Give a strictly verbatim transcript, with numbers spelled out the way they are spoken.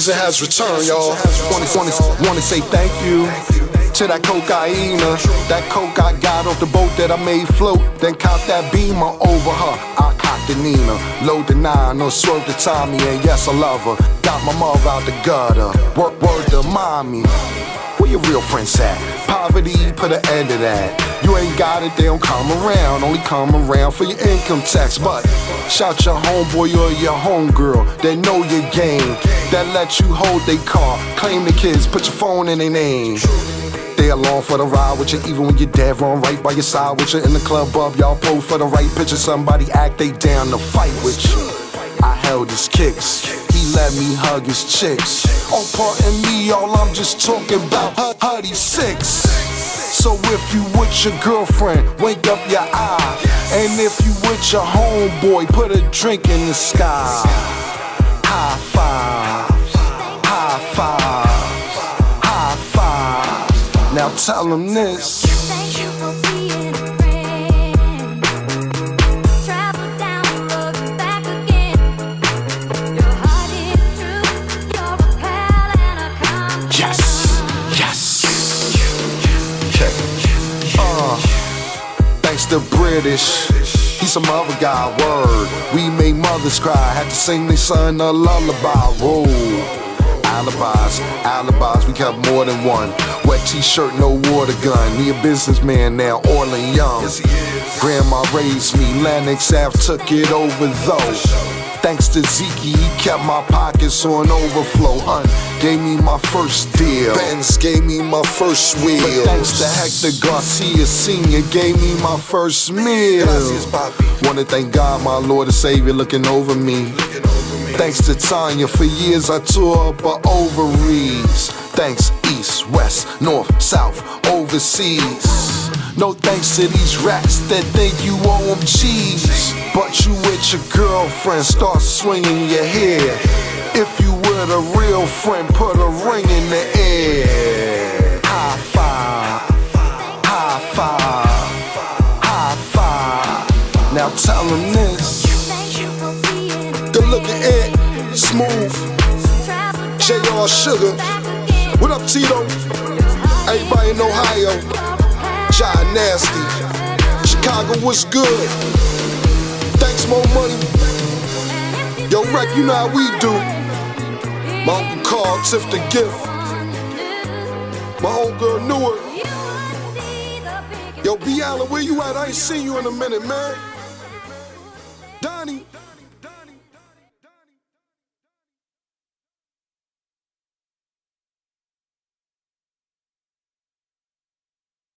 season has returned, y'all. Wanna, wanna, wanna say thank you to that cocaine, that coke I got off the boat that I made float. Then caught that beamer over her. I cocked the Nina, load the nine, or swerve the Tommy, and yes I love her. Got my mother out the gutter, work word to mommy. Where your real friends at? Poverty, put an end to that. You ain't got it, they don't come around. Only come around for your income tax. But shout your homeboy or your homegirl that know your game, that let you hold they car, claim the kids, put your phone in their name. They along for the ride with you, even when you're dead wrong, right by your side with you. In the club up, y'all pose for the right picture. Somebody act they down to fight with you. I held his kicks, he let me hug his chicks. Oh, pardon me, y'all, I'm just talking about Huddy Six. So if you with your girlfriend, wake up your eye. And if you with your homeboy, put a drink in the sky. High five, high five, high five. Now tell them this. Thank you for being a friend. Travel down the road, back again. Your heart is true, you're a pal and a companion. Yes, yes. Okay. Uh, thanks to British, he's some other guy, word. We made mothers cry, had to sing their son a lullaby. Whoa. Alibis, alibis, we kept more than one. Wet t-shirt, no water gun. He a businessman now, oiling young. Grandma raised me, Lennox Ave took it over though. Thanks to Zeke, he kept my pockets on overflow. Un gave me my first deal. Benz gave me my first wheel. But thanks to Hector Garcia Senior gave me my first meal. Wanna thank God, my Lord and Savior, looking over me. Thanks to Tanya, for years I tore up her ovaries. Thanks east, west, north, south, overseas. No thanks to these rats that think you owe them cheese. But you with your girlfriend, start swinging your hair. If you with a real friend, put a ring in the air. High five, high five, high five. Now tell them this. Good looking Ed, Smooth, J R Sugar. What up, Tito? Everybody in Ohio, John Nasty, Chicago, what's good? Thanks, Mo Money. Yo, Rec, you know how we do. My Uncle Carl, Tiff the Gift. My homegirl Newark. Yo, B. Allen, where you at? I ain't seen you in a minute, man. Donnie.